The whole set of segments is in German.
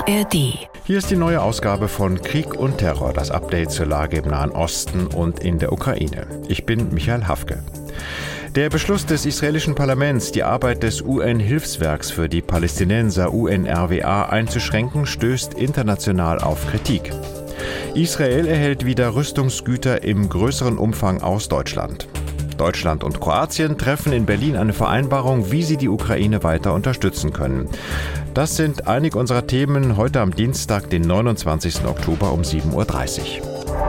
ARD. Hier ist die neue Ausgabe von Krieg und Terror, das Update zur Lage im Nahen Osten und in der Ukraine. Ich bin Michael Hafke. Der Beschluss des israelischen Parlaments, die Arbeit des UN-Hilfswerks für die Palästinenser UNRWA einzuschränken, stößt international auf Kritik. Israel erhält wieder Rüstungsgüter im größeren Umfang aus Deutschland. Deutschland und Kroatien treffen in Berlin eine Vereinbarung, wie sie die Ukraine weiter unterstützen können. Das sind einige unserer Themen heute am Dienstag, den 29. Oktober um 7.30 Uhr.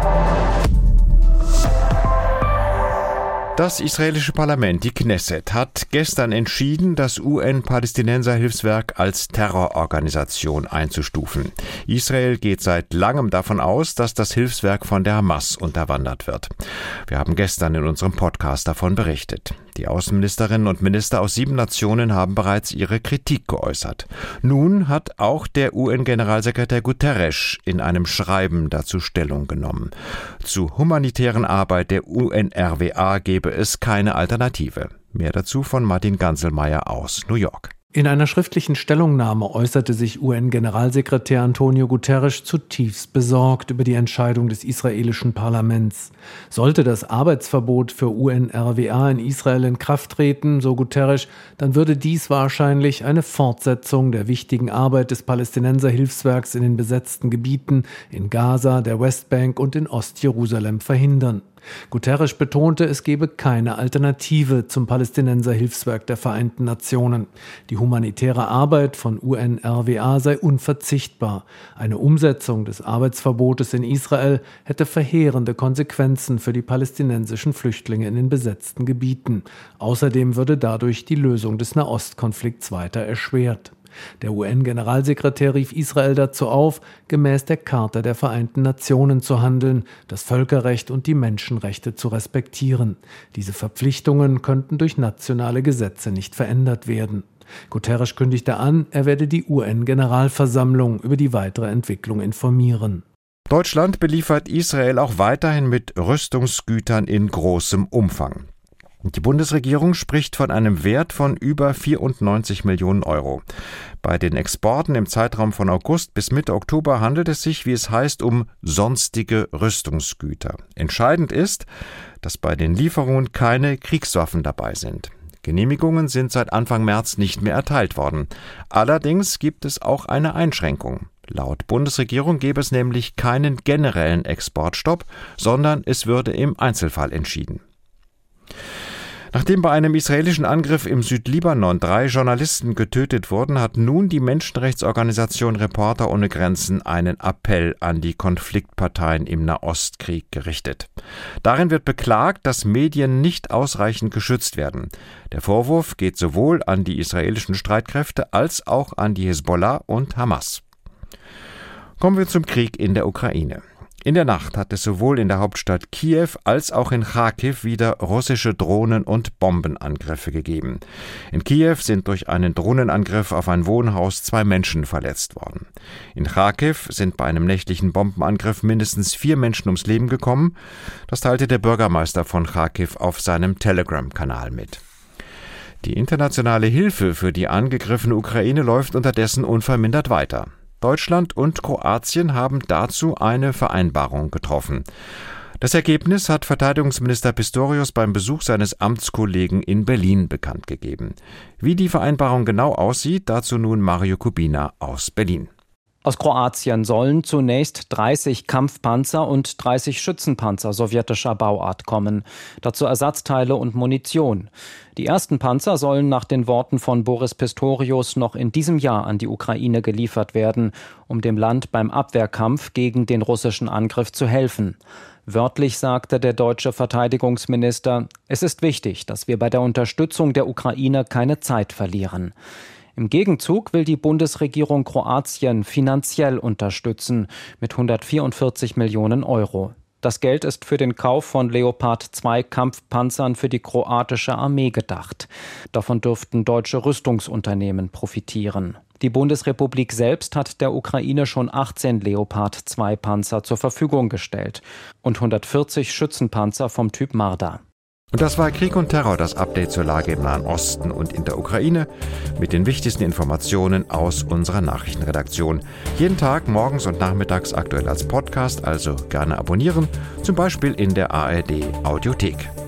Das israelische Parlament, die Knesset, hat gestern entschieden, das UN-Palästinenser-Hilfswerk als Terrororganisation einzustufen. Israel geht seit langem davon aus, dass das Hilfswerk von der Hamas unterwandert wird. Wir haben gestern in unserem Podcast davon berichtet. Die Außenministerinnen und Minister aus 7 Nationen haben bereits ihre Kritik geäußert. Nun hat auch der UN-Generalsekretär Guterres in einem Schreiben dazu Stellung genommen. Zur humanitären Arbeit der UNRWA gebe es keine Alternative. Mehr dazu von Martin Ganselmeier aus New York. In einer schriftlichen Stellungnahme äußerte sich UN-Generalsekretär Antonio Guterres zutiefst besorgt über die Entscheidung des israelischen Parlaments. Sollte das Arbeitsverbot für UNRWA in Israel in Kraft treten, so Guterres, dann würde dies wahrscheinlich eine Fortsetzung der wichtigen Arbeit des Palästinenser-Hilfswerks in den besetzten Gebieten in Gaza, der Westbank und in Ostjerusalem verhindern. Guterres betonte, es gebe keine Alternative zum Palästinenser-Hilfswerk der Vereinten Nationen. Die humanitäre Arbeit von UNRWA sei unverzichtbar. Eine Umsetzung des Arbeitsverbotes in Israel hätte verheerende Konsequenzen für die palästinensischen Flüchtlinge in den besetzten Gebieten. Außerdem würde dadurch die Lösung des Nahostkonflikts weiter erschwert. Der UN-Generalsekretär rief Israel dazu auf, gemäß der Charta der Vereinten Nationen zu handeln, das Völkerrecht und die Menschenrechte zu respektieren. Diese Verpflichtungen könnten durch nationale Gesetze nicht verändert werden. Guterres kündigte an, er werde die UN-Generalversammlung über die weitere Entwicklung informieren. Deutschland beliefert Israel auch weiterhin mit Rüstungsgütern in großem Umfang. Die Bundesregierung spricht von einem Wert von über 94 Millionen Euro. Bei den Exporten im Zeitraum von August bis Mitte Oktober handelt es sich, wie es heißt, um sonstige Rüstungsgüter. Entscheidend ist, dass bei den Lieferungen keine Kriegswaffen dabei sind. Genehmigungen sind seit Anfang März nicht mehr erteilt worden. Allerdings gibt es auch eine Einschränkung. Laut Bundesregierung gäbe es nämlich keinen generellen Exportstopp, sondern es würde im Einzelfall entschieden. Nachdem bei einem israelischen Angriff im Südlibanon 3 Journalisten getötet wurden, hat nun die Menschenrechtsorganisation Reporter ohne Grenzen einen Appell an die Konfliktparteien im Nahostkrieg gerichtet. Darin wird beklagt, dass Medien nicht ausreichend geschützt werden. Der Vorwurf geht sowohl an die israelischen Streitkräfte als auch an die Hisbollah und Hamas. Kommen wir zum Krieg in der Ukraine. In der Nacht hat es sowohl in der Hauptstadt Kiew als auch in Charkiw wieder russische Drohnen- und Bombenangriffe gegeben. In Kiew sind durch einen Drohnenangriff auf ein Wohnhaus 2 Menschen verletzt worden. In Charkiw sind bei einem nächtlichen Bombenangriff mindestens 4 Menschen ums Leben gekommen. Das teilte der Bürgermeister von Charkiw auf seinem Telegram-Kanal mit. Die internationale Hilfe für die angegriffene Ukraine läuft unterdessen unvermindert weiter. Deutschland und Kroatien haben dazu eine Vereinbarung getroffen. Das Ergebnis hat Verteidigungsminister Pistorius beim Besuch seines Amtskollegen in Berlin bekannt gegeben. Wie die Vereinbarung genau aussieht, dazu nun Mario Kubina aus Berlin. Aus Kroatien sollen zunächst 30 Kampfpanzer und 30 Schützenpanzer sowjetischer Bauart kommen. Dazu Ersatzteile und Munition. Die ersten Panzer sollen nach den Worten von Boris Pistorius noch in diesem Jahr an die Ukraine geliefert werden, um dem Land beim Abwehrkampf gegen den russischen Angriff zu helfen. Wörtlich sagte der deutsche Verteidigungsminister: Es ist wichtig, dass wir bei der Unterstützung der Ukraine keine Zeit verlieren. Im Gegenzug will die Bundesregierung Kroatien finanziell unterstützen mit 144 Millionen Euro. Das Geld ist für den Kauf von Leopard 2 Kampfpanzern für die kroatische Armee gedacht. Davon dürften deutsche Rüstungsunternehmen profitieren. Die Bundesrepublik selbst hat der Ukraine schon 18 Leopard 2 Panzer zur Verfügung gestellt und 140 Schützenpanzer vom Typ Marder. Und das war Krieg und Terror, das Update zur Lage im Nahen Osten und in der Ukraine mit den wichtigsten Informationen aus unserer Nachrichtenredaktion. Jeden Tag morgens und nachmittags aktuell als Podcast, also gerne abonnieren, zum Beispiel in der ARD Audiothek.